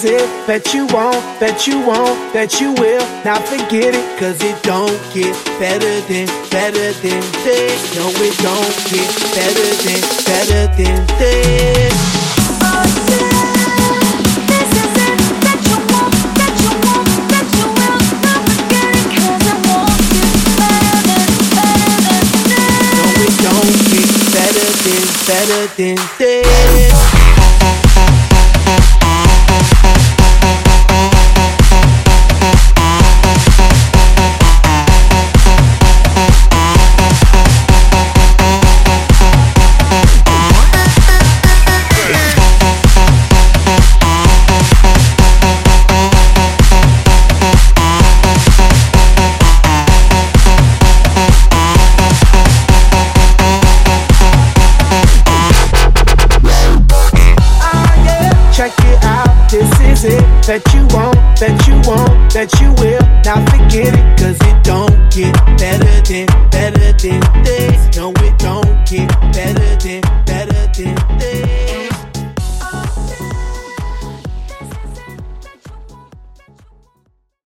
is it that you want, that you want, that you will. Now forget it, cause it don't get better than this. No, it don't get better than this. Oh yeah, this is it that you want, that you want, that you will. Now forget it, cause it won't get better than this. No, it don't get better than this. That you want, that you will. Now forget it, cause